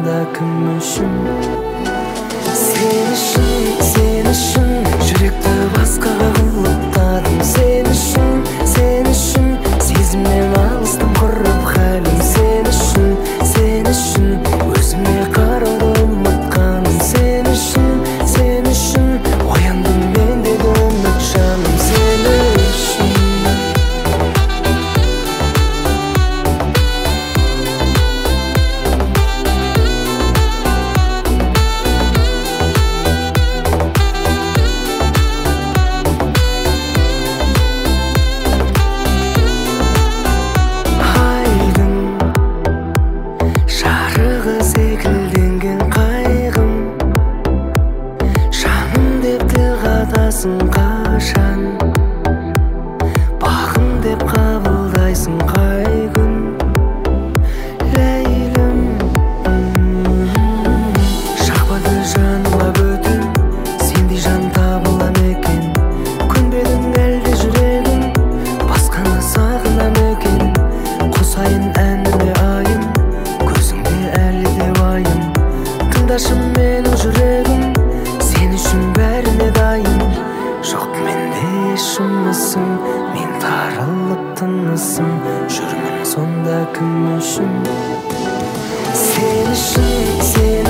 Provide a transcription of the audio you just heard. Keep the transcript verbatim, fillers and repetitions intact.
sonda kім үшін? Сен үшін, сен үшін жүректі басқаға құлыптадым. Сен үшін, сен үшін сезімнен алыстым құрып халім. Сен үшін, сен үшін өзіме қарауды ұмытқаным. Сен үшін, сен үшін ояндым мендегі үміт жаным. Сен үшін қашан бағым деп қабылдайсың қай күн ләйлім. Шақпады жаныма бөтен сендей жан табыла ма екен? Көнбедің әлде жүрегім басқаны сағына ма екен? Қосайын әніме айым көзіңде әлі де уайым. Тыңдашы менің жүрегім сен үшін бәріне дайын. Жоқ менде шумысың, мен тарылып тынысым, жүрмін сонда кім үшін? Сен үшін, сен